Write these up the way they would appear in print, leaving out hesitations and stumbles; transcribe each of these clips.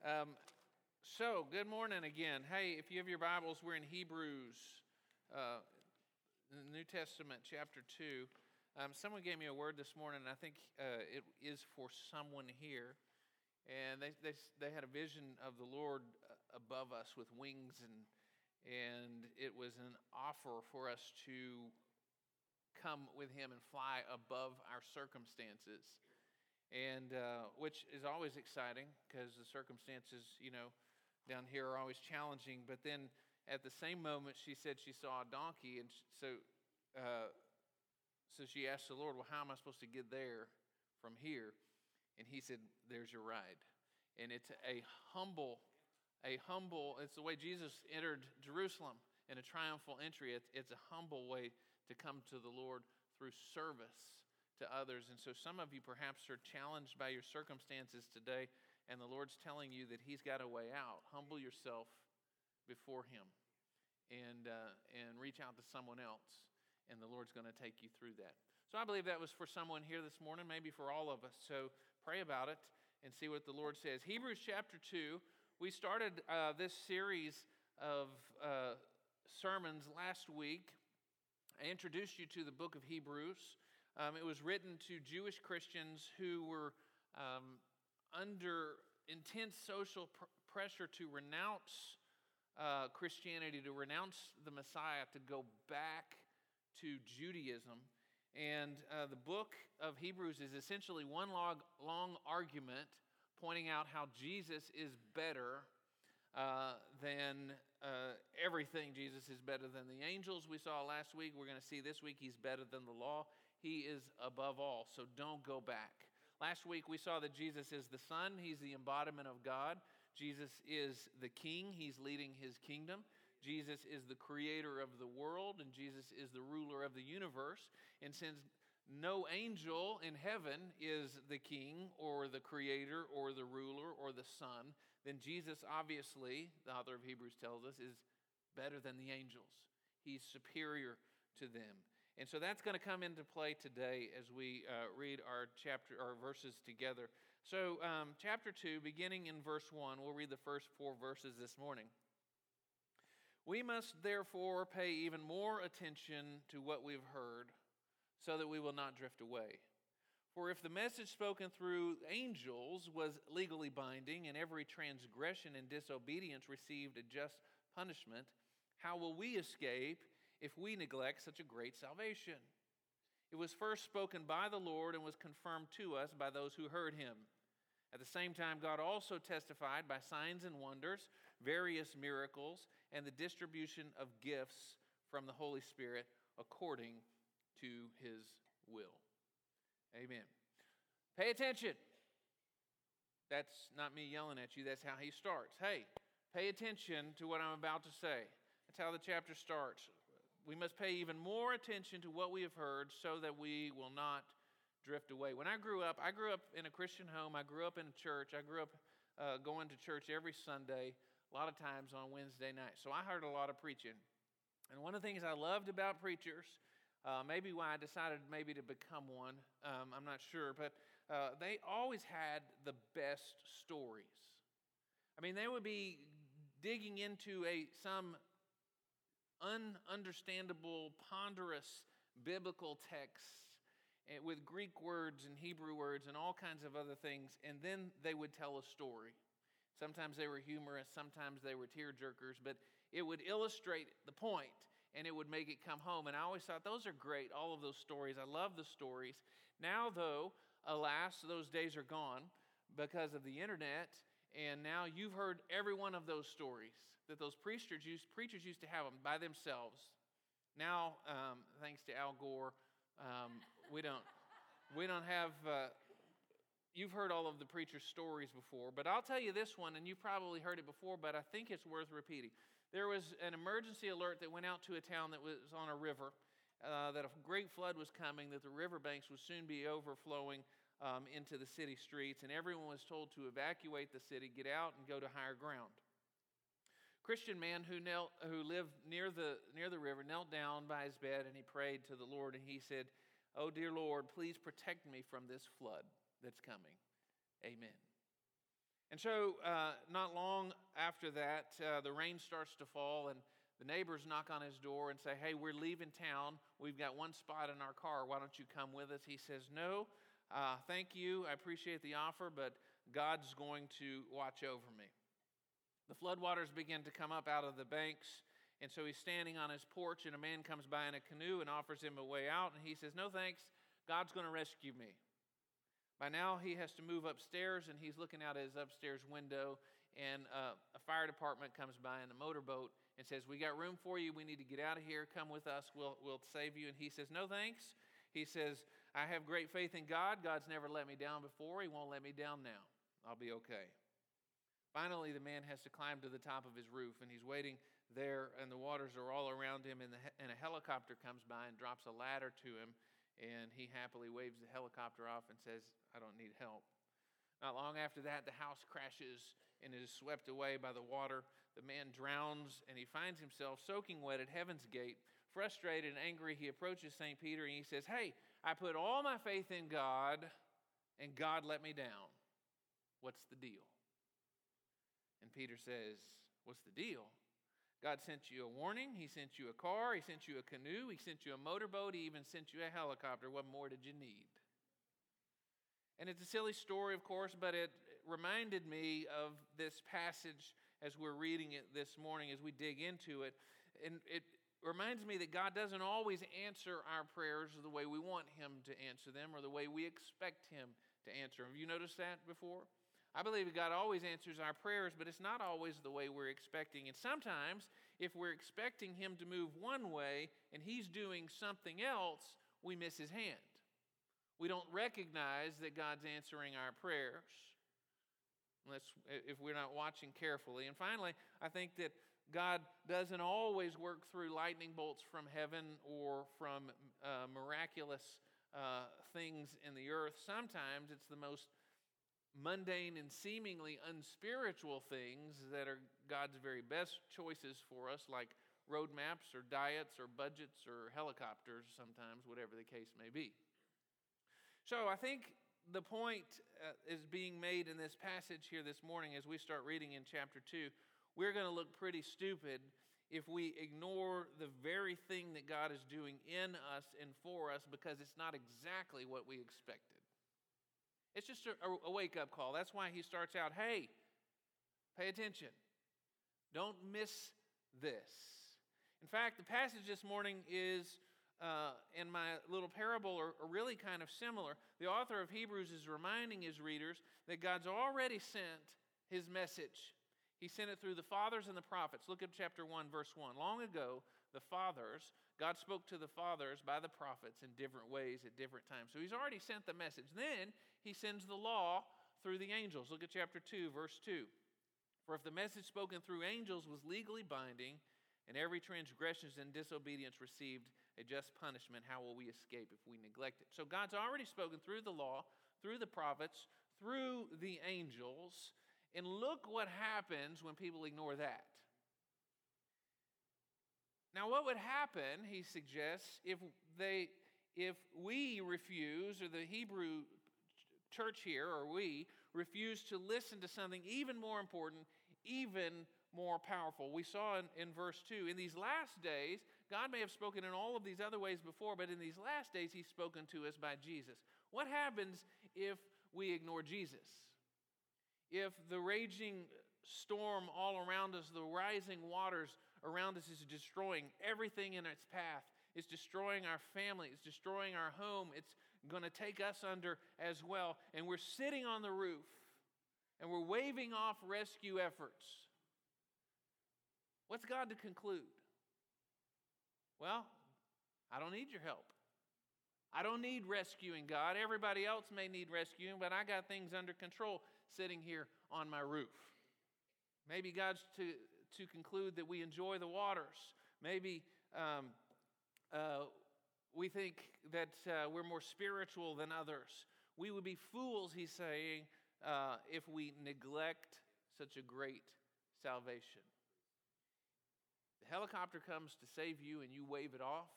Um, Good morning again. Hey, if you have your Bibles, we're in Hebrews, in the New Testament, chapter 2. Someone gave me a word this morning, and I think it is for someone here. And they had a vision of the Lord above us with wings, and it was an offer for us to come with Him and fly above our circumstances. And which is always exciting because the circumstances, down here are always challenging. But then at the same moment, she said she saw a donkey, and so she asked the Lord, "Well, how am I supposed to get there from here?" And He said, "There's your ride." And it's it's the way Jesus entered Jerusalem in a triumphal entry. It's a humble way to come to the Lord through service to others. And so some of you perhaps are challenged by your circumstances today, and the Lord's telling you that He's got a way out. Humble yourself before Him and reach out to someone else, and the Lord's going to take you through that. So I believe that was for someone here this morning, maybe for all of us. So pray about it and see what the Lord says. Hebrews chapter 2, we started this series of sermons last week. I introduced you to the book of Hebrews. It was written to Jewish Christians who were under intense social pressure to renounce Christianity, to renounce the Messiah, to go back to Judaism. And the book of Hebrews is essentially one long argument pointing out how Jesus is better than everything. Jesus is better than the angels we saw last week. We're going to see this week He's better than the law. He is above all, so don't go back. Last week we saw that Jesus is the Son. He's the embodiment of God. Jesus is the King. He's leading His kingdom. Jesus is the creator of the world, and Jesus is the ruler of the universe. And since no angel in heaven is the king or the creator or the ruler or the son, then Jesus, obviously, the author of Hebrews tells us, is better than the angels. He's superior to them. And so that's going to come into play today as we read our verses together. So chapter 2, beginning in verse 1, we'll read the first 4 verses this morning. "We must therefore pay even more attention to what we've heard, so that we will not drift away. For if the message spoken through angels was legally binding, and every transgression and disobedience received a just punishment, how will we escape if we neglect such a great salvation? It was first spoken by the Lord and was confirmed to us by those who heard Him. At the same time, God also testified by signs and wonders, various miracles, and the distribution of gifts from the Holy Spirit according to His will." Amen. Pay attention. That's not me yelling at you. That's how he starts. Hey, pay attention to what I'm about to say. That's how the chapter starts. We must pay even more attention to what we have heard so that we will not drift away. When I grew up in a Christian home. I grew up in a church. I grew up going to church every Sunday, a lot of times on Wednesday night. So I heard a lot of preaching. And one of the things I loved about preachers, maybe why I decided maybe to become one, I'm not sure, but they always had the best stories. I mean, they would be digging into some ununderstandable, ponderous biblical texts with Greek words and Hebrew words and all kinds of other things, and then they would tell a story. Sometimes they were humorous, sometimes they were tear-jerkers, but it would illustrate the point, and it would make it come home. And I always thought, those are great, all of those stories. I love the stories. Now, though, alas, those days are gone because of the internet, and now you've heard every one of those stories that those preachers used to have them by themselves. Now, thanks to Al Gore, we don't have... You've heard all of the preacher's stories before, but I'll tell you this one, and you've probably heard it before, but I think it's worth repeating. There was an emergency alert that went out to a town that was on a river, that a great flood was coming, that the riverbanks would soon be overflowing into the city streets, and everyone was told to evacuate the city, get out, and go to higher ground. Christian man who lived near the river knelt down by his bed, and he prayed to the Lord, and he said, "Oh, dear Lord, please protect me from this flood that's coming. Amen." And so not long after that, the rain starts to fall, and the neighbors knock on his door and say, hey, we're leaving town. We've got one spot in our car. Why don't you come with us? He says, no, thank you. I appreciate the offer, but God's going to watch over me. The floodwaters begin to come up out of the banks, and so he's standing on his porch, and a man comes by in a canoe and offers him a way out, and he says, no thanks, God's going to rescue me. By now, he has to move upstairs, and he's looking out at his upstairs window, and a fire department comes by in a motorboat and says, we got room for you. We need to get out of here. Come with us. We'll save you. And he says, no thanks. He says, I have great faith in God. God's never let me down before. He won't let me down now. I'll be okay. Finally, the man has to climb to the top of his roof, and he's waiting there, and the waters are all around him, and a helicopter comes by and drops a ladder to him, and he happily waves the helicopter off and says, I don't need help. Not long after that, the house crashes and is swept away by the water. The man drowns, and he finds himself soaking wet at Heaven's Gate. Frustrated and angry, he approaches St. Peter, and he says, hey, I put all my faith in God, and God let me down. What's the deal? And Peter says, what's the deal? God sent you a warning. He sent you a car. He sent you a canoe. He sent you a motorboat. He even sent you a helicopter. What more did you need? And it's a silly story, of course, but it reminded me of this passage as we're reading it this morning, as we dig into it. And it reminds me that God doesn't always answer our prayers the way we want Him to answer them or the way we expect Him to answer them. Have you noticed that before? I believe that God always answers our prayers, but it's not always the way we're expecting. And sometimes, if we're expecting Him to move one way and He's doing something else, we miss His hand. We don't recognize that God's answering our prayers if we're not watching carefully. And finally, I think that God doesn't always work through lightning bolts from heaven or from miraculous things in the earth. Sometimes it's the most mundane and seemingly unspiritual things that are God's very best choices for us, like roadmaps or diets or budgets or helicopters sometimes, whatever the case may be. So I think the point is being made in this passage here this morning as we start reading in chapter 2. We're going to look pretty stupid if we ignore the very thing that God is doing in us and for us because it's not exactly what we expected. It's just a wake-up call. That's why he starts out, hey, pay attention. Don't miss this. In fact, the passage this morning is, in my little parable, are really kind of similar. The author of Hebrews is reminding his readers that God's already sent his message. He sent it through the fathers and the prophets. Look at chapter 1, verse 1. Long ago, God spoke to the fathers by the prophets in different ways at different times. So he's already sent the message. Then he sends the law through the angels. Look at chapter 2, verse 2. For if the message spoken through angels was legally binding, and every transgression and disobedience received a just punishment, how will we escape if we neglect it? So God's already spoken through the law, through the prophets, through the angels. And look what happens when people ignore that. Now, what would happen, he suggests, if we refuse, or the Hebrew church here, or we refuse to listen to something even more important, even more powerful? We saw in verse 2, in these last days, God may have spoken in all of these other ways before, but in these last days, He's spoken to us by Jesus. What happens if we ignore Jesus? If the raging storm all around us, the rising waters around us is destroying everything in its path. It's destroying our family. It's destroying our home. It's going to take us under as well. And we're sitting on the roof and we're waving off rescue efforts. What's God to conclude? Well, I don't need your help. I don't need rescuing, God. Everybody else may need rescuing, but I got things under control sitting here on my roof. Maybe God's to conclude that we enjoy the waters. Maybe we think that we're more spiritual than others. We would be fools, he's saying, if we neglect such a great salvation. The helicopter comes to save you and you wave it off.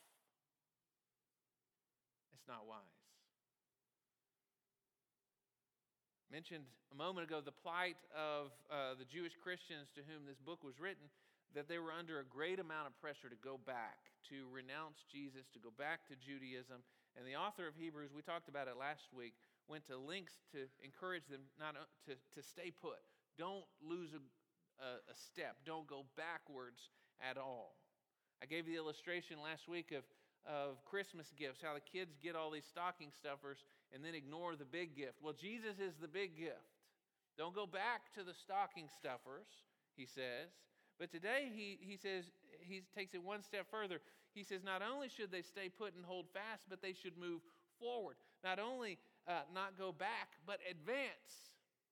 It's not wise. mentioned a moment ago the plight of the Jewish Christians to whom this book was written, that they were under a great amount of pressure to go back, to renounce Jesus, to go back to Judaism. And the author of Hebrews, we talked about it last week, went to lengths to encourage them to stay put. Don't lose a step. Don't go backwards at all. I gave the illustration last week of Christmas gifts, how the kids get all these stocking stuffers and then ignore the big gift. Well, Jesus is the big gift. Don't go back to the stocking stuffers, he says. But today he says, he takes it one step further. He says not only should they stay put and hold fast, but they should move forward. Not only not go back, but advance.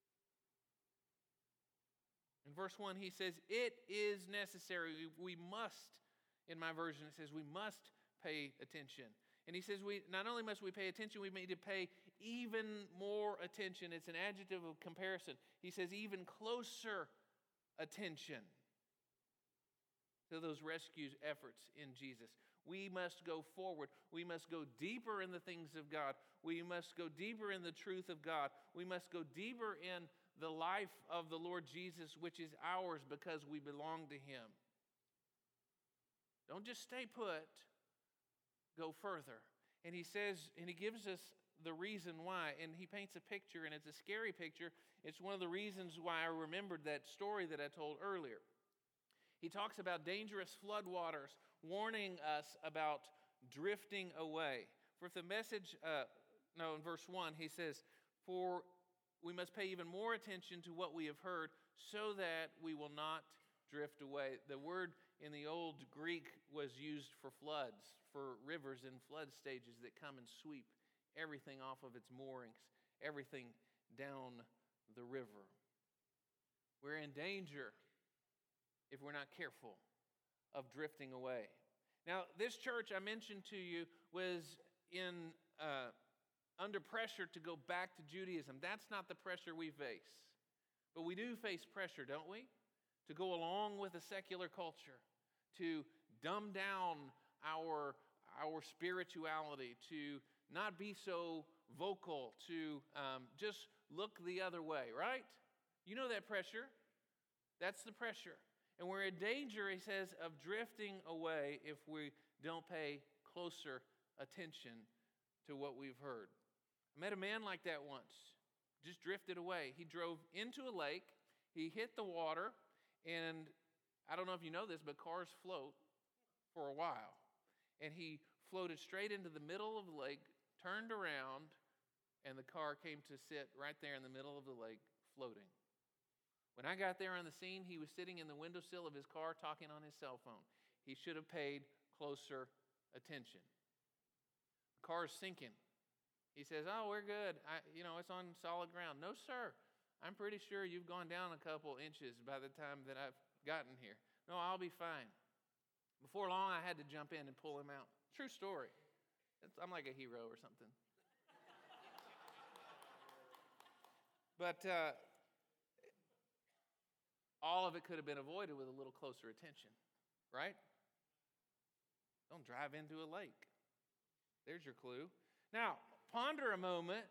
In verse 1, he says, it is necessary. We must, in my version, it says we must pay attention. And he says not only must we pay attention, we need to pay even more attention. It's an adjective of comparison. He says even closer attention to those rescue efforts in Jesus. We must go forward. We must go deeper in the things of God. We must go deeper in the truth of God. We must go deeper in the life of the Lord Jesus, which is ours because we belong to him. Don't just stay put. Go further. And he says, and he gives us the reason why. And he paints a picture, and it's a scary picture. It's one of the reasons why I remembered that story that I told earlier. He talks about dangerous floodwaters, warning us about drifting away. For if the message, in verse 1, he says, for we must pay even more attention to what we have heard so that we will not drift away. The word in the old Greek was used for floods, for rivers and flood stages that come and sweep everything off of its moorings, everything down the river. We're in danger if we're not careful of drifting away. Now, this church I mentioned to you was under pressure to go back to Judaism. That's not the pressure we face. But we do face pressure, don't we? To go along with a secular culture, to dumb down our spirituality, to not be so vocal, to just look the other way, right? You know that pressure. That's the pressure. And we're in danger, he says, of drifting away if we don't pay closer attention to what we've heard. I met a man like that once, just drifted away. He drove into a lake, he hit the water, and I don't know if you know this, but cars float for a while. And he floated straight into the middle of the lake, turned around, and the car came to sit right there in the middle of the lake, floating. When I got there on the scene, he was sitting in the windowsill of his car talking on his cell phone. He should have paid closer attention. The car is sinking. He says, oh, we're good. It's on solid ground. No, sir. I'm pretty sure you've gone down a couple inches by the time that I've gotten here. No, I'll be fine. Before long, I had to jump in and pull him out. True story. I'm like a hero or something. But all of it could have been avoided with a little closer attention, right? Don't drive into a lake. There's your clue. Now, ponder a moment.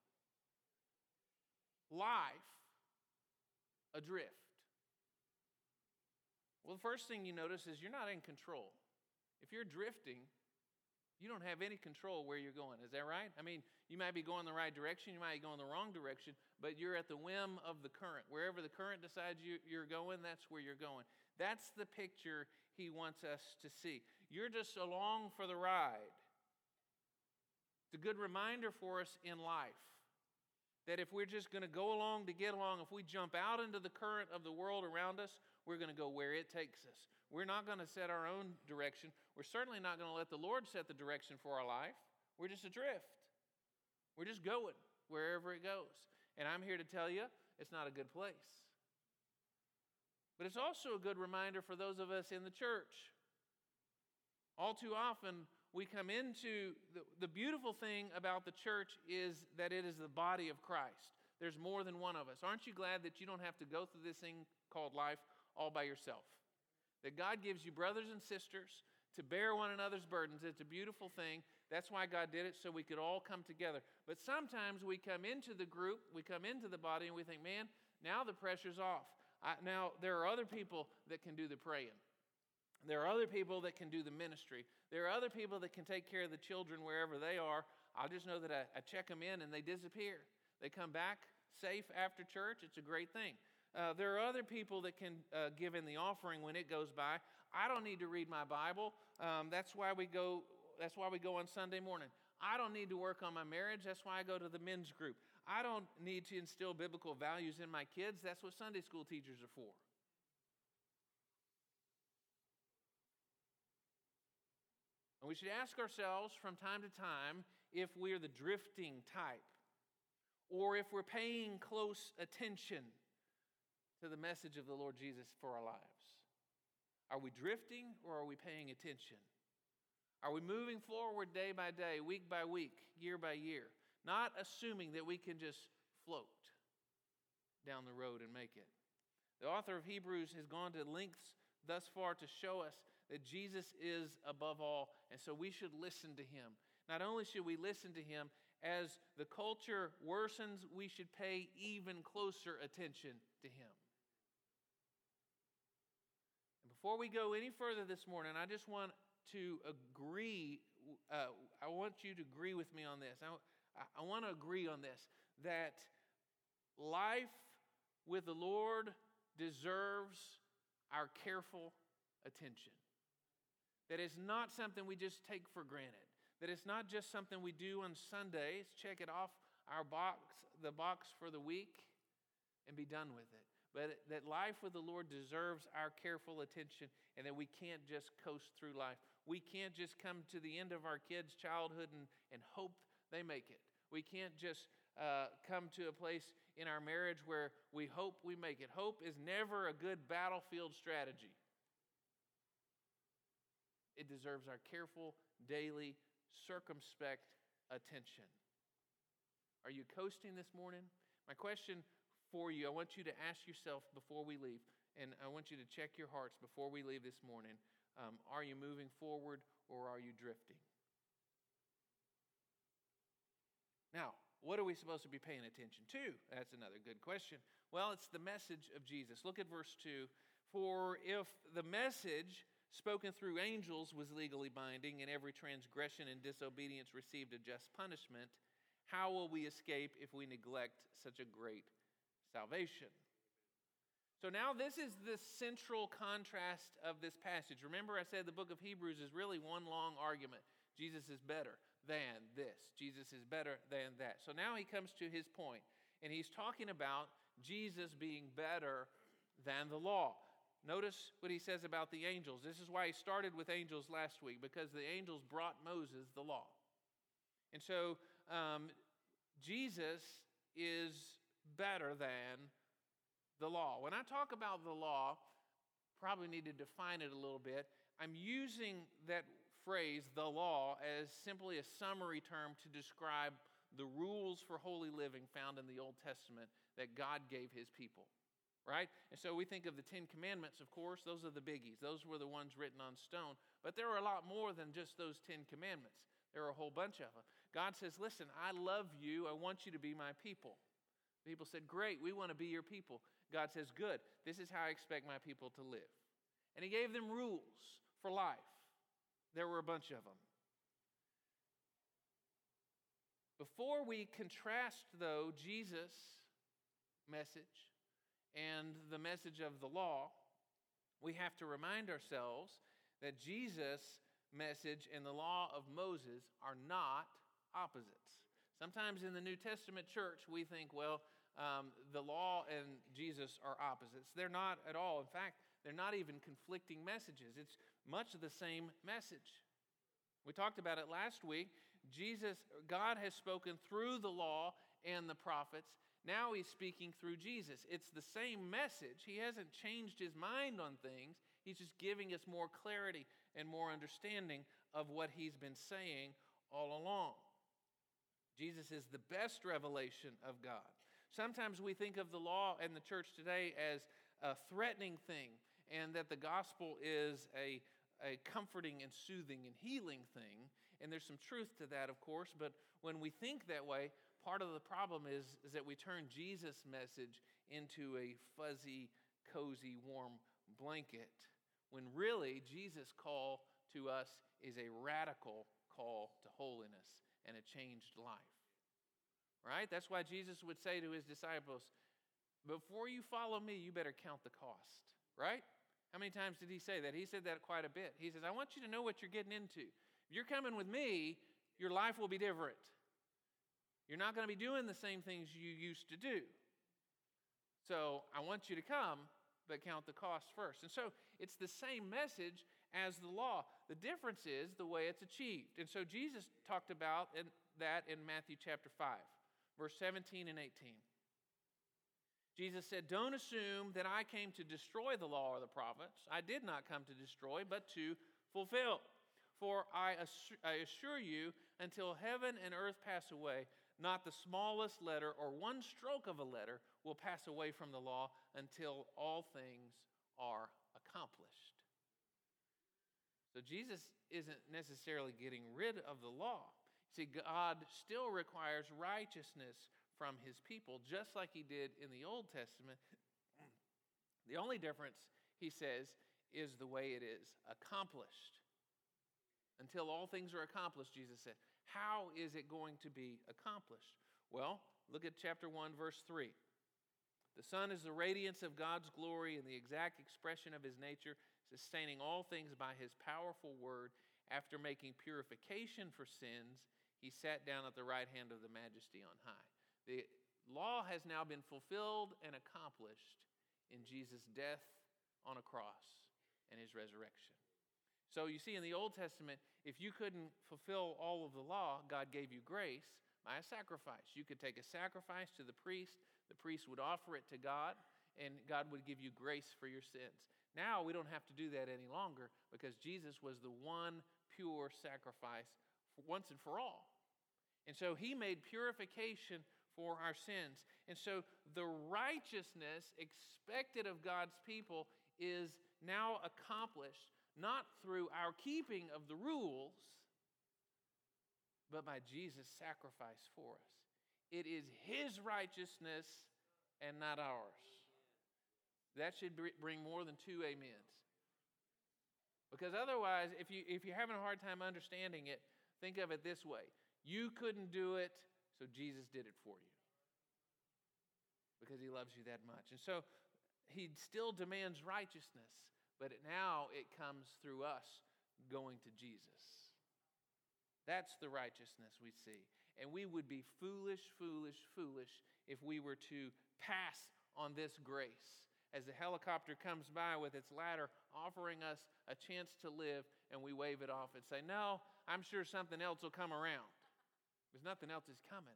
Life adrift. Well, the first thing you notice is you're not in control. If you're drifting, you don't have any control where you're going. Is that right? I mean, you might be going the right direction, you might be going the wrong direction, but you're at the whim of the current. Wherever the current decides you're going, that's where you're going. That's the picture he wants us to see. You're just along for the ride. It's a good reminder for us in life that if we're just going to go along to get along, if we jump out into the current of the world around us, we're going to go where it takes us. We're not going to set our own direction. We're certainly not going to let the Lord set the direction for our life. We're just adrift. We're just going wherever it goes. And I'm here to tell you, it's not a good place. But it's also a good reminder for those of us in the church. All too often, we come into the beautiful thing about the church is that it is the body of Christ. There's more than one of us. Aren't you glad that you don't have to go through this thing called life all by yourself? That God gives you brothers and sisters to bear one another's burdens. It's a beautiful thing That's why God did it, so we could all come together. But sometimes we come into the group, we come into the body, and we think, man, now the pressure's off. Now there are other people that can do the praying. There are other people that can do the ministry. There are other people that can take care of the children wherever they are. I just know that I check them in and they disappear. They come back safe after church. It's a great thing. There are other people that can give in the offering when it goes by. I don't need to read my Bible. That's why we go on Sunday morning. I don't need to work on my marriage. That's why I go to the men's group. I don't need to instill biblical values in my kids. That's what Sunday school teachers are for. And we should ask ourselves from time to time if we're the drifting type or if we're paying close attention to the message of the Lord Jesus for our lives. Are we drifting or are we paying attention? Are we moving forward day by day, week by week, year by year, not assuming that we can just float down the road and make it? The author of Hebrews has gone to lengths thus far to show us that Jesus is above all, and so we should listen to him. Not only should we listen to him, as the culture worsens, we should pay even closer attention to him. And before we go any further this morning, I just want to agree, I want you to agree with me on this. I want to agree on this, that life with the Lord deserves our careful attention. That it's not something we just take for granted. That it's not just something we do on Sundays, check it off the box for the week, and be done with it. But that life with the Lord deserves our careful attention, and that we can't just coast through life. We can't just come to the end of our kids' childhood and hope they make it. We can't just come to a place in our marriage where we hope we make it. Hope is never a good battlefield strategy. It deserves our careful, daily, circumspect attention. Are you coasting this morning? My question for you, I want you to ask yourself before we leave, and I want you to check your hearts before we leave this morning. Are you moving forward or are you drifting? Now, what are we supposed to be paying attention to? That's another good question. Well, it's the message of Jesus. Look at verse 2. For if the message spoken through angels was legally binding, and every transgression and disobedience received a just punishment, how will we escape if we neglect such a great salvation? So now this is the central contrast of this passage. Remember I said the book of Hebrews is really one long argument. Jesus is better than this. Jesus is better than that. So now he comes to his point, and he's talking about Jesus being better than the law. Notice what he says about the angels. This is why he started with angels last week, because the angels brought Moses the law. And so Jesus is better than the law. When I talk about the law, probably need to define it a little bit. I'm using that phrase, the law, as simply a summary term to describe the rules for holy living found in the Old Testament that God gave his people. Right? And so we think of the Ten Commandments, of course. Those are the biggies. Those were the ones written on stone. But there are a lot more than just those Ten Commandments. There are a whole bunch of them. God says, listen, I love you. I want you to be my people. People said, great, we want to be your people. God says, good. This is how I expect my people to live. And he gave them rules for life. There were a bunch of them. Before we contrast, though, Jesus' message and the message of the law, we have to remind ourselves that Jesus' message and the law of Moses are not opposites. Sometimes in the New Testament church, we think, well, the law and Jesus are opposites. They're not at all. In fact, they're not even conflicting messages. It's much of the same message. We talked about it last week. God has spoken through the law and the prophets. Now he's speaking through Jesus. It's the same message. He hasn't changed his mind on things. He's just giving us more clarity and more understanding of what he's been saying all along. Jesus is the best revelation of God. Sometimes we think of the law and the church today as a threatening thing, and that the gospel is a comforting and soothing and healing thing. And there's some truth to that, of course, but when we think that way, part of the problem is that we turn Jesus' message into a fuzzy, cozy, warm blanket, when really Jesus' call to us is a radical call to holiness and a changed life. Right? That's why Jesus would say to his disciples, before you follow me, you better count the cost. Right? How many times did he say that? He said that quite a bit. He says, I want you to know what you're getting into. If you're coming with me, your life will be different. You're not going to be doing the same things you used to do. So I want you to come, but count the cost first. And so it's the same message as the law. The difference is the way it's achieved. And so Jesus talked about that in Matthew chapter 5, verse 17 and 18. Jesus said, don't assume that I came to destroy the law or the prophets. I did not come to destroy, but to fulfill. For I assure you, until heaven and earth pass away, not the smallest letter or one stroke of a letter will pass away from the law until all things are accomplished. So Jesus isn't necessarily getting rid of the law. See, God still requires righteousness from his people, just like he did in the Old Testament. The only difference, he says, is the way it is accomplished. Until all things are accomplished, Jesus said. How is it going to be accomplished? Well, look at chapter 1, verse 3. The Son is the radiance of God's glory and the exact expression of his nature, sustaining all things by his powerful word. After making purification for sins, he sat down at the right hand of the Majesty on high. The law has now been fulfilled and accomplished in Jesus' death on a cross and his resurrection. So you see, in the Old Testament, if you couldn't fulfill all of the law, God gave you grace by a sacrifice. You could take a sacrifice to the priest would offer it to God, and God would give you grace for your sins. Now we don't have to do that any longer because Jesus was the one pure sacrifice once and for all. And so he made purification for our sins. And so the righteousness expected of God's people is now accomplished, not through our keeping of the rules, but by Jesus' sacrifice for us. It is his righteousness and not ours. That should bring more than 2 amens. Because otherwise, if you're having a hard time understanding it, think of it this way. You couldn't do it, so Jesus did it for you. Because he loves you that much. And so he still demands righteousness, but now it comes through us going to Jesus. That's the righteousness we see. And we would be foolish, foolish, foolish if we were to pass on this grace. As the helicopter comes by with its ladder offering us a chance to live, and we wave it off and say, no, I'm sure something else will come around. Because nothing else is coming.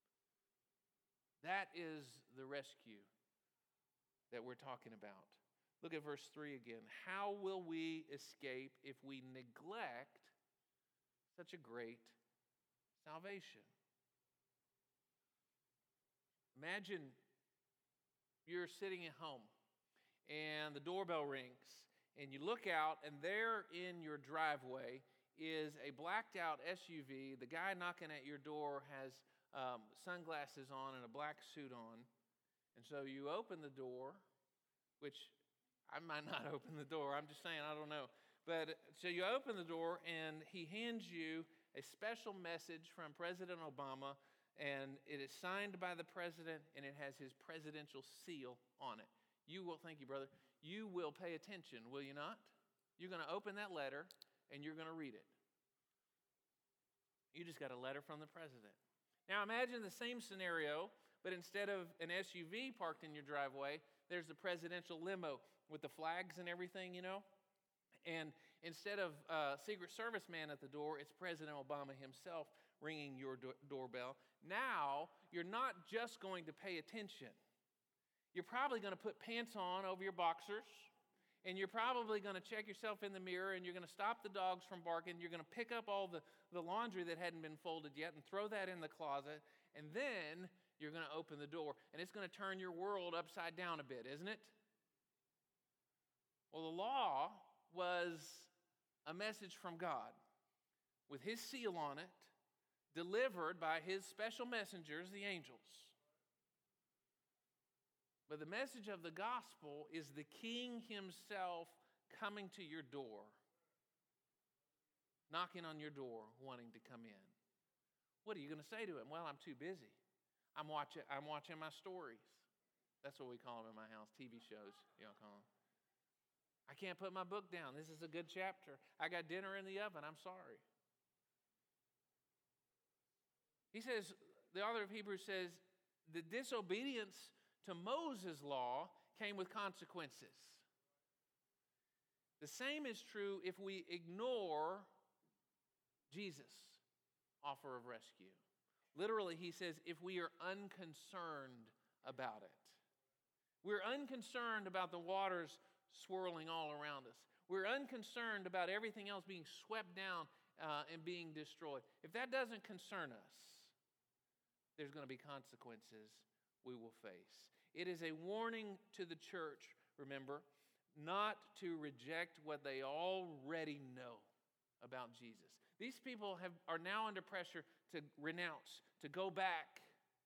That is the rescue that we're talking about. Look at verse 3 again. How will we escape if we neglect such a great salvation? Imagine you're sitting at home and the doorbell rings and you look out and there in your driveway is a blacked out SUV. The guy knocking at your door has sunglasses on and a black suit on. And so you open the door, which I might not open the door. I'm just saying, I don't know. But so you open the door and he hands you a special message from President Obama, and it is signed by the president and it has his presidential seal on it. You will, thank you, brother. You will pay attention, will you not? You're going to open that letter and you're going to read it. You just got a letter from the president. Now imagine the same scenario, but instead of an SUV parked in your driveway, there's the presidential limo with the flags and everything, you know? And instead of Secret Service man at the door, it's President Obama himself ringing your doorbell. Now, you're not just going to pay attention. You're probably going to put pants on over your boxers, and you're probably going to check yourself in the mirror, and you're going to stop the dogs from barking. You're going to pick up all the laundry that hadn't been folded yet and throw that in the closet, and then you're going to open the door, and it's going to turn your world upside down a bit, isn't it? Well, the law was a message from God with his seal on it, delivered by his special messengers, the angels. But the message of the gospel is the King himself coming to your door, knocking on your door, wanting to come in. What are you going to say to him? Well, I'm too busy. I'm watching my stories. That's what we call them in my house, TV shows, you know, call them. I can't put my book down. This is a good chapter. I got dinner in the oven. I'm sorry. He says, the author of Hebrews says, the disobedience to Moses' law came with consequences. The same is true if we ignore Jesus' offer of rescue. Literally, he says, if we are unconcerned about it. We're unconcerned about the waters swirling all around us. We're unconcerned about everything else being swept down and being destroyed. If that doesn't concern us, there's going to be consequences we will face. It is a warning to the church, remember, not to reject what they already know about Jesus. These people are now under pressure to renounce, to go back.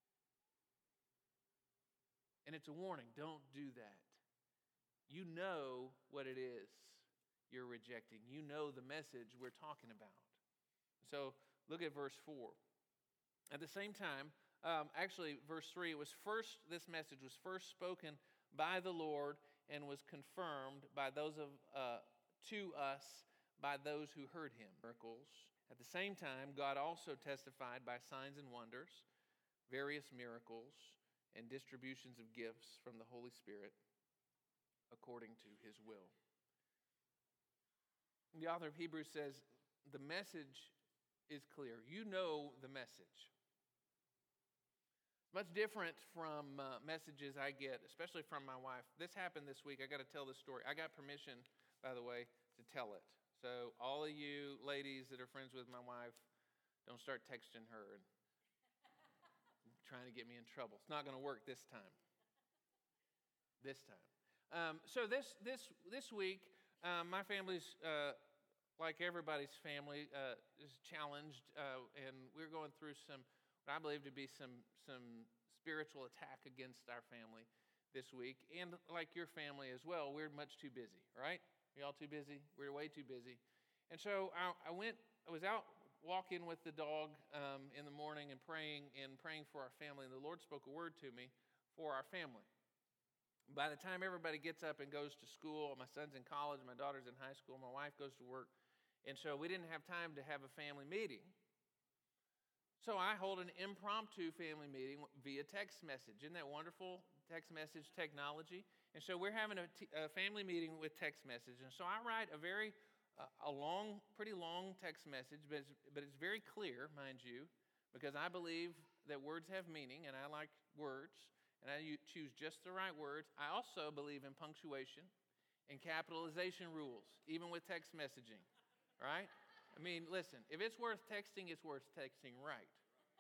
And it's a warning. Don't do that. You know what it is you're rejecting. You know the message we're talking about. So look at verse 4. At the same time, actually, verse 3, this message was first spoken by the Lord and was confirmed by to us by those who heard him. Miracles. At the same time, God also testified by signs and wonders, various miracles, and distributions of gifts from the Holy Spirit according to his will. The author of Hebrews says, the message is clear. You know the message. Much different from messages I get, especially from my wife. This happened this week. I got to tell this story. I got permission, by the way, to tell it. So all of you ladies that are friends with my wife, don't start texting her and trying to get me in trouble. It's not going to work this time. So this week, my family's like everybody's family is challenged, and we're going through what I believe to be some spiritual attack against our family this week, and like your family as well. We're much too busy, right? Are y'all too busy? We're way too busy, and so I was out walking with the dog in the morning and praying for our family, and the Lord spoke a word to me for our family. By the time everybody gets up and goes to school, my son's in college, my daughter's in high school, my wife goes to work, and so we didn't have time to have a family meeting. So I hold an impromptu family meeting via text message. Isn't that wonderful, text message technology? And so we're having a family meeting with text message, and so I write a pretty long text message, but it's very clear, mind you, because I believe that words have meaning, and I like words, and I choose just the right words. I also believe in punctuation and capitalization rules, even with text messaging, right? I mean, listen, if it's worth texting, it's worth texting right.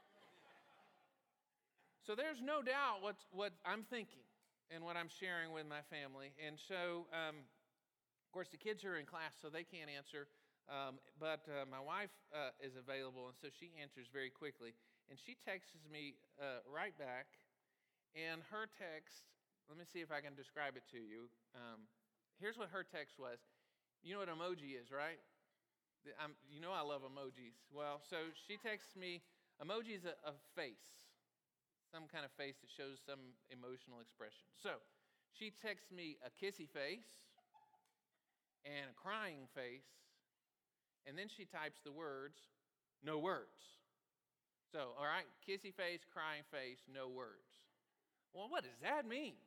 So there's no doubt what I'm thinking and what I'm sharing with my family, and so of course, the kids are in class, so they can't answer, but my wife is available, and so she answers very quickly. And she texts me right back, and her text, let me see if I can describe it to you. Here's what her text was. You know what emoji is, right? You know I love emojis. Well, so she texts me, emoji is a face, some kind of face that shows some emotional expression. So she texts me a kissy face, and a crying face, and then she types the words, no words. So, all right, kissy face, crying face, no words. Well, what does that mean?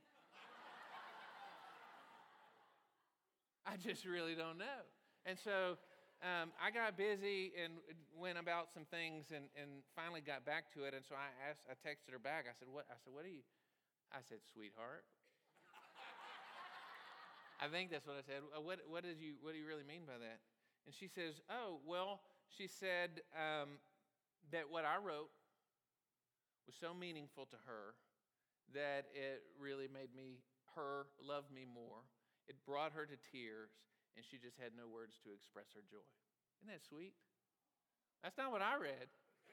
I just really don't know. And so I got busy and went about some things and finally got back to it, and so I texted her back. I said, what do you, I said, sweetheart. I think that's what I said. What do you really mean by that? And she says, she said that what I wrote was so meaningful to her that it really made her love me more. It brought her to tears, and she just had no words to express her joy. Isn't that sweet? That's not what I read.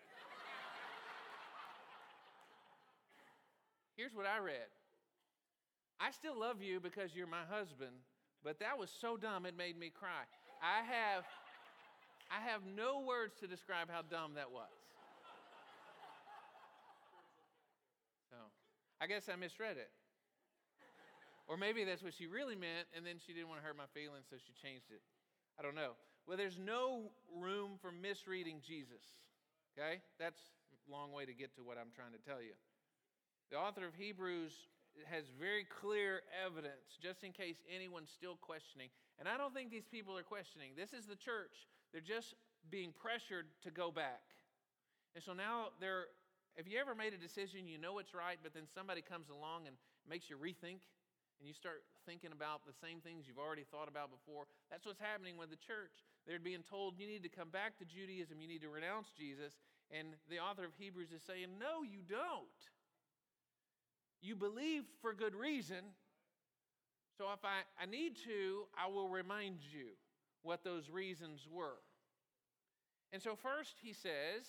Here's what I read. I still love you because you're my husband, but that was so dumb it made me cry. I have no words to describe how dumb that was. So, I guess I misread it. Or maybe that's what she really meant, and then she didn't want to hurt my feelings, so she changed it. I don't know. Well, there's no room for misreading Jesus. Okay? That's a long way to get to what I'm trying to tell you. The author of Hebrews has very clear evidence, just in case anyone's still questioning. And I don't think these people are questioning. This is the church. They're just being pressured to go back. And so now if you ever made a decision, you know it's right, but then somebody comes along and makes you rethink, and you start thinking about the same things you've already thought about before. That's what's happening with the church. They're being told you need to come back to Judaism, you need to renounce Jesus. And the author of Hebrews is saying, no, you don't. You believe for good reason. So if I need to, I will remind you what those reasons were. And so first he says,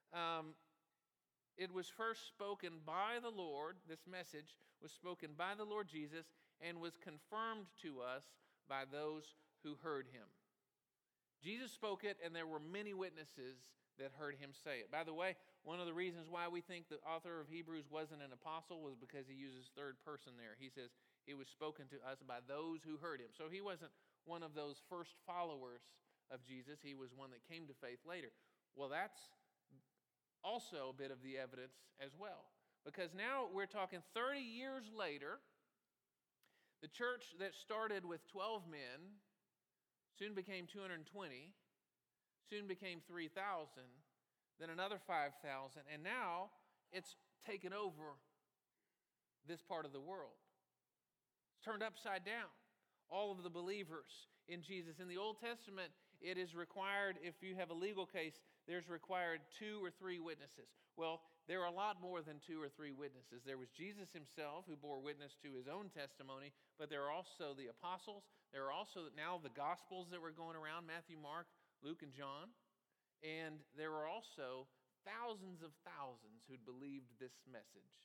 it was first spoken by the Lord, this message was spoken by the Lord Jesus and was confirmed to us by those who heard him. Jesus spoke it, and there were many witnesses that heard him say it. By the way, one of the reasons why we think the author of Hebrews wasn't an apostle was because he uses third person there. He says it was spoken to us by those who heard him. So he wasn't one of those first followers of Jesus. He was one that came to faith later. Well, that's also a bit of the evidence as well. Because now we're talking 30 years later, the church that started with 12 men soon became 220, soon became 3,000, then another 5,000, and now it's taken over this part of the world. It's turned upside down. All of the believers in Jesus. In the Old Testament, it is required, if you have a legal case, there's required 2 or 3 witnesses. Well, there are a lot more than 2 or 3 witnesses. There was Jesus himself who bore witness to his own testimony, but there are also the apostles. There are also now the Gospels that were going around, Matthew, Mark, Luke, and John. And there were also thousands of thousands who'd believed this message.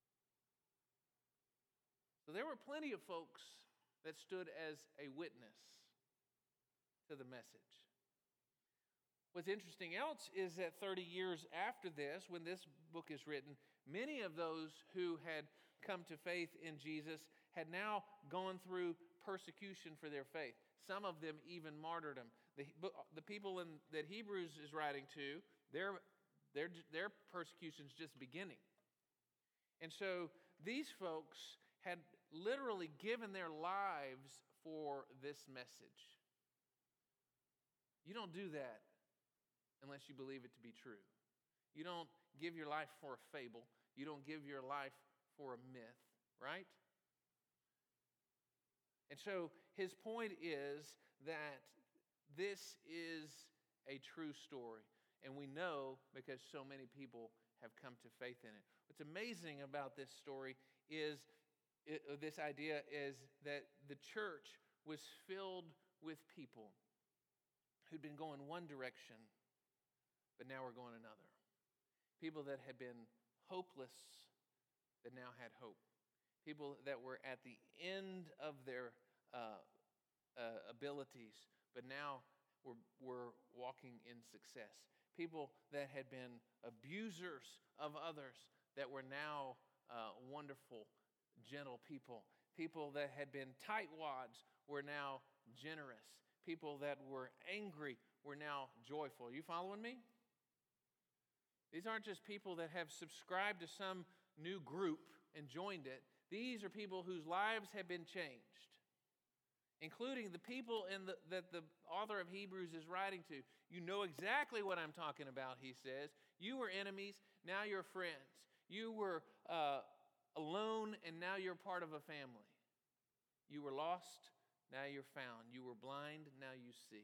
So there were plenty of folks that stood as a witness to the message. What's interesting else is that 30 years after this, when this book is written, many of those who had come to faith in Jesus had now gone through persecution for their faith. Some of them even martyrdom. The people that Hebrews is writing to, their persecution's just beginning. And so these folks had literally given their lives for this message. You don't do that unless you believe it to be true. You don't give your life for a fable. You don't give your life for a myth, right? And so his point is that this is a true story. And we know because so many people have come to faith in it. What's amazing about this story is, this idea is that the church was filled with people who'd been going one direction, but now we're going another. People that had been hopeless, that now had hope. People that were at the end of their abilities, but now were walking in success. People that had been abusers of others, that were now wonderful, gentle people. People that had been tightwads were now generous. People that were angry were now joyful. Are you following me? These aren't just people that have subscribed to some new group and joined it. These are people whose lives have been changed, including the people that the author of Hebrews is writing to. You know exactly what I'm talking about, he says. You were enemies, now you're friends. You were alone, and now you're part of a family. You were lost, now you're found. You were blind, now you see.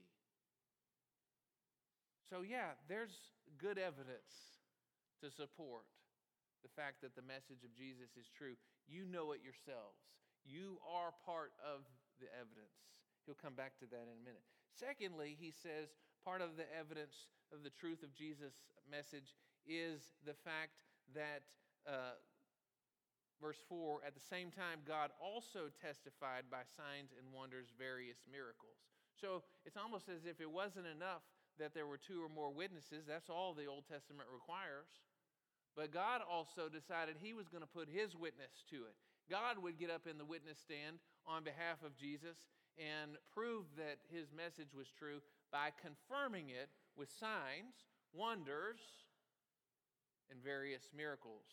So yeah, there's good evidence to support the fact that the message of Jesus is true. You know it yourselves. You are part of the evidence. He'll come back to that in a minute. Secondly, he says part of the evidence of the truth of Jesus' message is the fact that, verse 4, at the same time, God also testified by signs and wonders, various miracles. So it's almost as if it wasn't enough that there were two or more witnesses. That's all the Old Testament requires. But God also decided he was going to put his witness to it. God would get up in the witness stand on behalf of Jesus and prove that his message was true by confirming it with signs, wonders, and various miracles.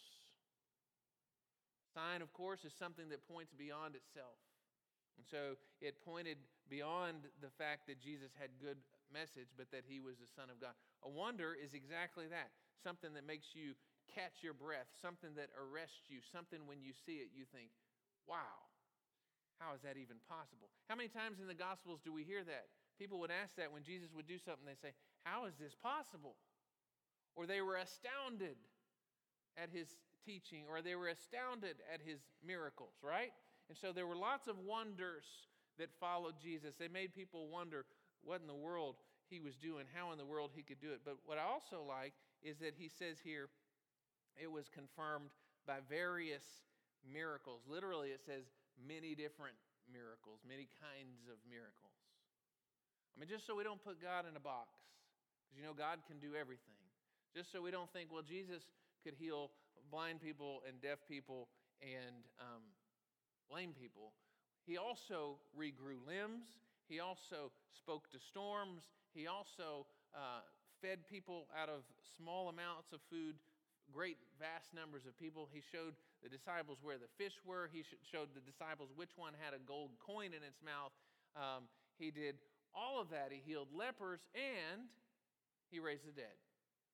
Sign, of course, is something that points beyond itself. And so it pointed beyond the fact that Jesus had good message, but that he was the Son of God. A wonder is exactly that. Something that makes you catch your breath, something that arrests you, something when you see it you think, wow, how is that even possible? How many times in the Gospels do we hear that? People would ask that when Jesus would do something, they say, how is this possible? Or they were astounded at his teaching, or they were astounded at his miracles, right? And so there were lots of wonders that followed Jesus. They made people wonder what in the world he was doing, how in the world he could do it. But what I also like is that he says here, it was confirmed by various miracles. Literally, it says many different miracles, many kinds of miracles. I mean, just so we don't put God in a box, because God can do everything. Just so we don't think, well, Jesus could heal blind people and deaf people and lame people. He also regrew limbs. He also spoke to storms. He also fed people out of small amounts of food, great vast numbers of people. He showed the disciples where the fish were. He showed the disciples which one had a gold coin in its mouth. He did all of that. He healed lepers and he raised the dead.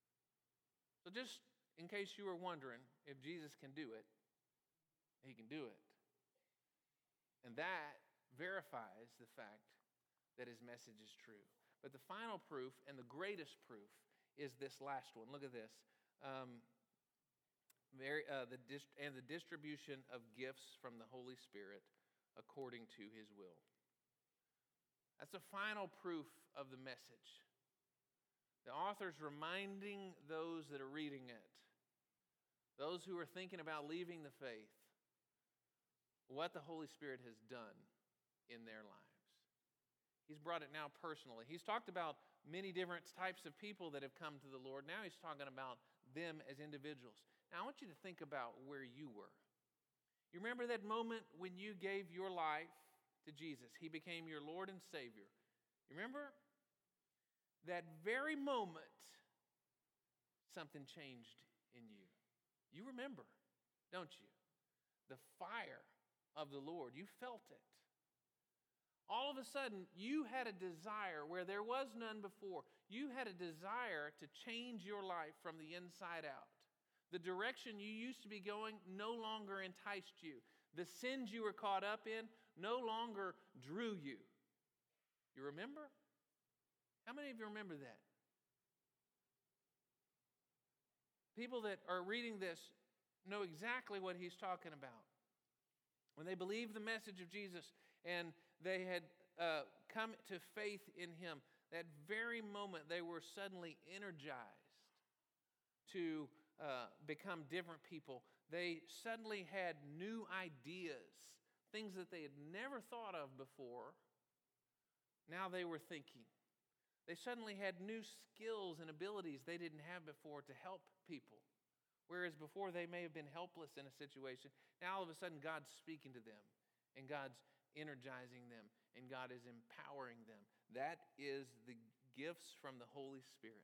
So just in case you were wondering if Jesus can do it, he can do it. And that verifies the fact that his message is true. But the final proof and the greatest proof is this last one. Look at this. The distribution of gifts from the Holy Spirit according to his will. That's the final proof of the message. The author's reminding those that are reading it, those who are thinking about leaving the faith, what the Holy Spirit has done in their lives. He's brought it now personally. He's talked about many different types of people that have come to the Lord. Now he's talking about them as individuals. Now I want you to think about where you were. You remember that moment when you gave your life to Jesus? He became your Lord and Savior. You remember? That very moment, something changed in you. You remember, don't you? The fire of the Lord. You felt it. All of a sudden, you had a desire where there was none before. You had a desire to change your life from the inside out. The direction you used to be going no longer enticed you. The sins you were caught up in no longer drew you. You remember? How many of you remember that? People that are reading this know exactly what he's talking about. When they believed the message of Jesus and they had come to faith in him, that very moment they were suddenly energized to become different people. They suddenly had new ideas, things that they had never thought of before. Now they were thinking. They suddenly had new skills and abilities they didn't have before to help people. Whereas before they may have been helpless in a situation, now all of a sudden God's speaking to them, and God's energizing them, and God is empowering them. That is the gifts from the Holy Spirit.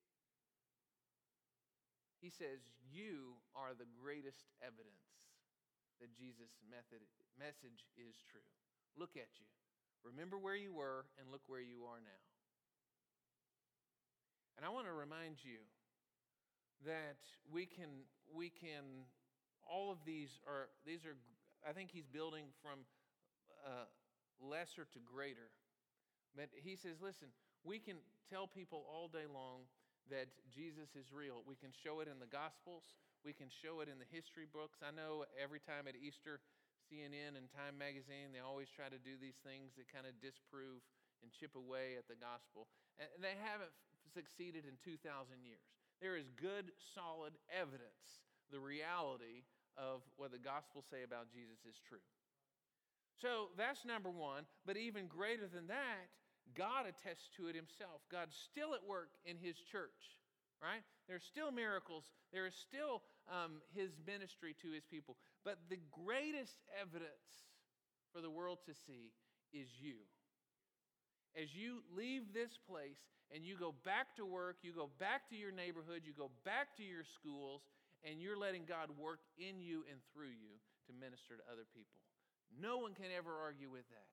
He says, you are the greatest evidence that Jesus' message is true. Look at you. Remember where you were and look where you are now. And I want to remind you that we can, all of these are, I think he's building from lesser to greater. But he says, listen, we can tell people all day long that Jesus is real. We can show it in the Gospels. We can show it in the history books. I know every time at Easter, CNN and Time Magazine, they always try to do these things that kind of disprove and chip away at the gospel. And they haven't succeeded in 2,000 years. There is good, solid evidence the reality of what the Gospels say about Jesus is true. So that's number one. But even greater than that, God attests to it himself. God's still at work in his church, right? There's still miracles. There is still his ministry to his people. But the greatest evidence for the world to see is you. As you leave this place and you go back to work, you go back to your neighborhood, you go back to your schools, and you're letting God work in you and through you to minister to other people. No one can ever argue with that.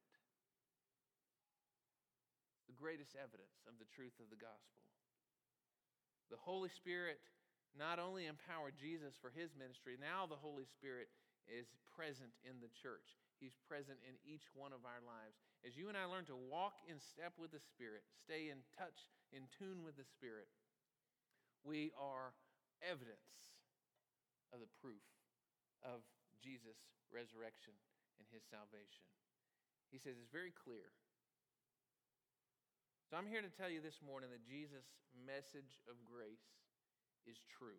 The greatest evidence of the truth of the gospel. The Holy Spirit not only empowered Jesus for his ministry, now the Holy Spirit is present in the church. He's present in each one of our lives. As you and I learn to walk in step with the Spirit, stay in touch, in tune with the Spirit, we are evidence of the proof of Jesus' resurrection and his salvation. He says it's very clear. So I'm here to tell you this morning that Jesus' message of grace is true.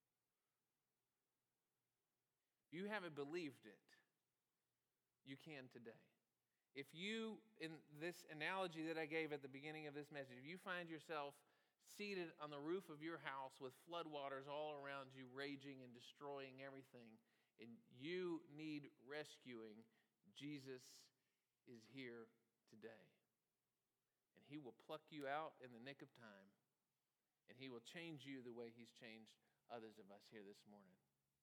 If you haven't believed it, you can today. If you, in this analogy that I gave at the beginning of this message, if you find yourself seated on the roof of your house with floodwaters all around you, raging and destroying everything, and you need rescuing, Jesus is here today. And he will pluck you out in the nick of time, and he will change you the way he's changed others of us here this morning.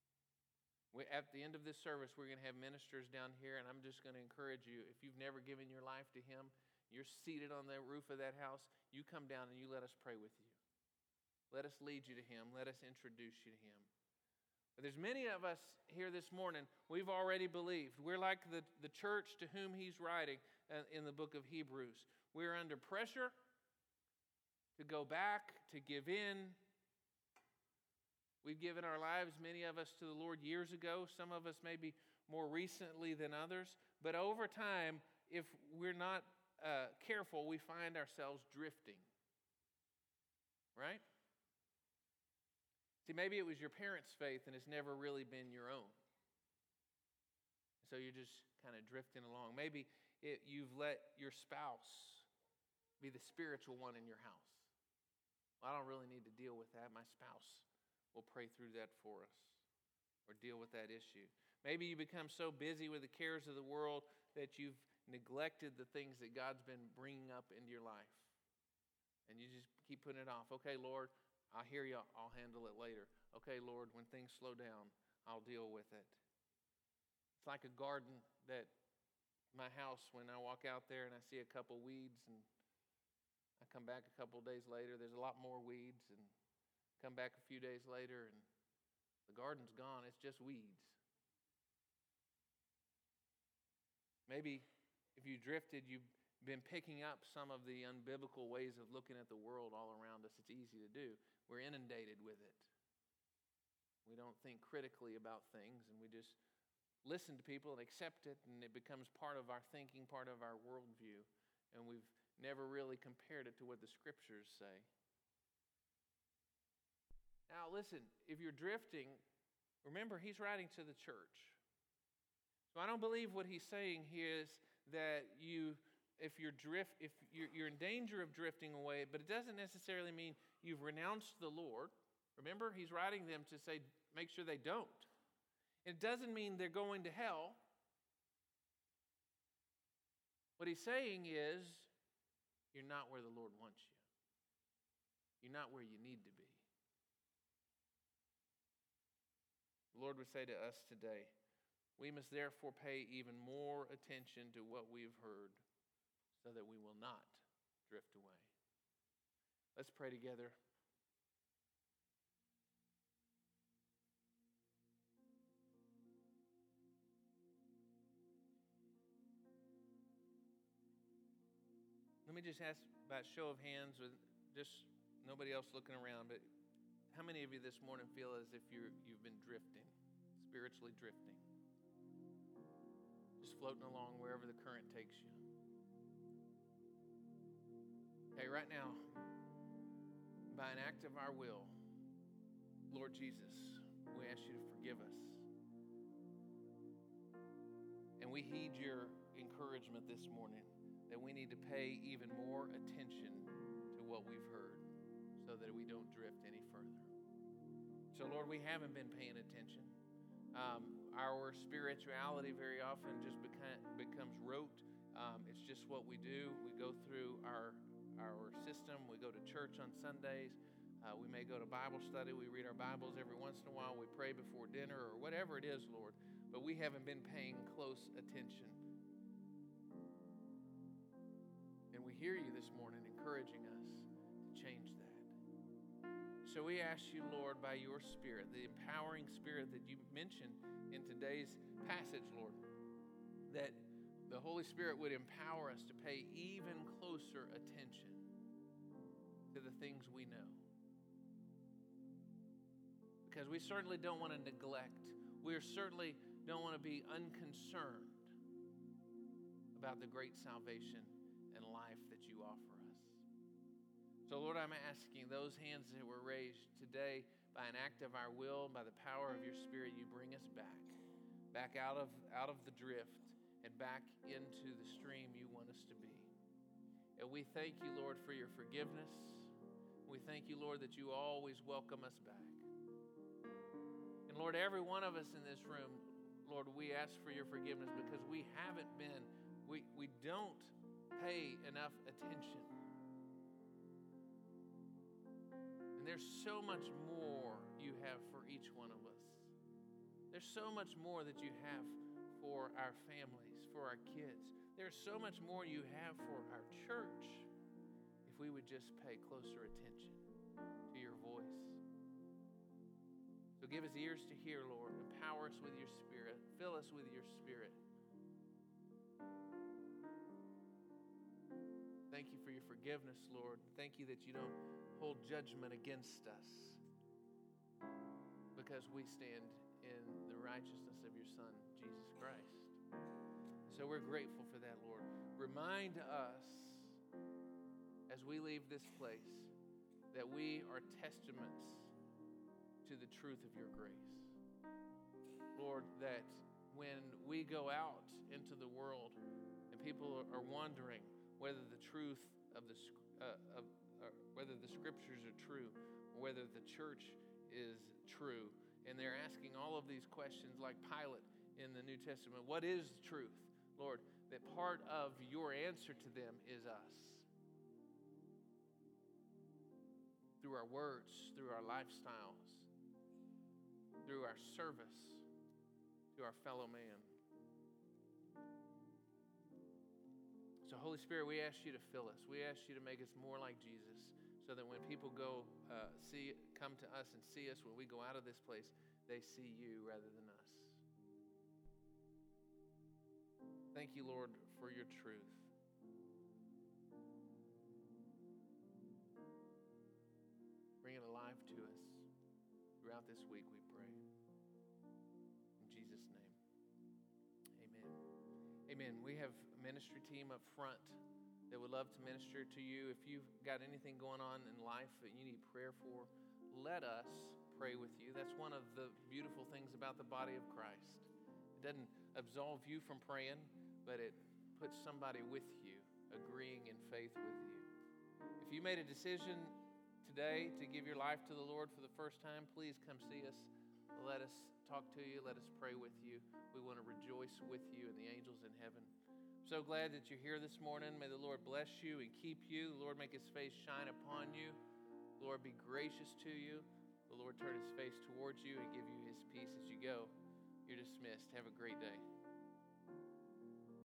At the end of this service, we're going to have ministers down here, and I'm just going to encourage you, if you've never given your life to him, you're seated on the roof of that house, you come down and you let us pray with you. Let us lead you to him. Let us introduce you to him. But there's many of us here this morning, we've already believed. We're like the church to whom he's writing in the book of Hebrews. We're under pressure to go back, to give in. We've given our lives, many of us, to the Lord years ago. Some of us maybe more recently than others. But over time, if we're not careful, we find ourselves drifting. Right? See, maybe it was your parents' faith and it's never really been your own. So you're just kind of drifting along. Maybe you've let your spouse be the spiritual one in your house. Well, I don't really need to deal with that. My spouse will pray through that for us or deal with that issue. Maybe you become so busy with the cares of the world that you've neglected the things that God's been bringing up into your life. And you just keep putting it off. Okay, Lord, I hear you. I'll handle it later. Okay, Lord, when things slow down, I'll deal with it. It's like a garden that my house, when I walk out there and I see a couple weeds and I come back a couple days later, there's a lot more weeds, and come back a few days later and the garden's gone. It's just weeds. Maybe if you drifted, you've been picking up some of the unbiblical ways of looking at the world all around us. It's easy to do. We're inundated with it. We don't think critically about things, and we just listen to people and accept it, and it becomes part of our thinking, part of our worldview, and we've never really compared it to what the scriptures say. Now listen, if you're drifting, remember he's writing to the church. So I don't believe what he's saying here is that if you're in danger of drifting away, but it doesn't necessarily mean you've renounced the Lord. Remember, he's writing them to say, make sure they don't. It doesn't mean they're going to hell. What he's saying is, you're not where the Lord wants you. You're not where you need to be. The Lord would say to us today, we must therefore pay even more attention to what we've heard so that we will not drift away. Let's pray together. Let me just ask about show of hands with just nobody else looking around, but how many of you this morning feel as if you've been drifting, spiritually drifting? just floating along wherever the current takes you. Hey, right now, by an act of our will, Lord Jesus, we ask you to forgive us. And we heed your encouragement this morning that we need to pay even more attention to what we've heard so that we don't drift any further. So, Lord, we haven't been paying attention. Our spirituality very often just becomes rote. It's just what we do. We go through our system. We go to church on Sundays. We may go to Bible study. We read our Bibles every once in a while. We pray before dinner or whatever it is, Lord. But we haven't been paying close attention. And we hear you this morning encouraging us to change that. So we ask you, Lord, by your Spirit, the empowering Spirit that you mentioned in today's passage, Lord, that the Holy Spirit would empower us to pay even closer attention to the things we know. Because we certainly don't want to neglect. We certainly don't want to be unconcerned about the great salvation and life that you offer us. So, Lord, I'm asking those hands that were raised today by an act of our will, by the power of your Spirit, you bring us back out of the drift and back into the stream you want us to be. And we thank you, Lord, for your forgiveness. We thank you, Lord, that you always welcome us back. And Lord, every one of us in this room, Lord, we ask for your forgiveness because we don't pay enough attention. And there's so much more you have for each one of us. There's so much more that you have for our families, for our kids. There's so much more you have for our church if we would just pay closer attention to your voice. So give us ears to hear, Lord. Empower us with your Spirit. Fill us with your Spirit. Thank you for your forgiveness, Lord. Thank you that you don't hold judgment against us because we stand in the righteousness of your Son, Jesus Christ. So we're grateful for that, Lord. Remind us as we leave this place that we are testaments to the truth of your grace. Lord, that when we go out into the world and people are wondering whether the truth of whether the scriptures are true, or whether the church is true, and they're asking all of these questions like Pilate in the New Testament, what is truth? Lord, that part of your answer to them is us. Through our words, through our lifestyles, through our service to our fellow man. So Holy Spirit, we ask you to fill us. We ask you to make us more like Jesus so that when people come to us and see us, when we go out of this place, they see you rather than us. Thank you, Lord, for your truth. Bring it alive to us throughout this week, we pray. In Jesus' name, amen. Amen. We have a ministry team up front that would love to minister to you. If you've got anything going on in life that you need prayer for, let us pray with you. That's one of the beautiful things about the body of Christ. It doesn't absolve you from praying, but it puts somebody with you, agreeing in faith with you. If you made a decision today to give your life to the Lord for the first time, please come see us. Let us talk to you. Let us pray with you. We want to rejoice with you and the angels in heaven. So glad that you're here this morning. May the Lord bless you and keep you. The Lord make his face shine upon you. The Lord be gracious to you. The Lord turn his face towards you and give you his peace as you go. You're dismissed. Have a great day.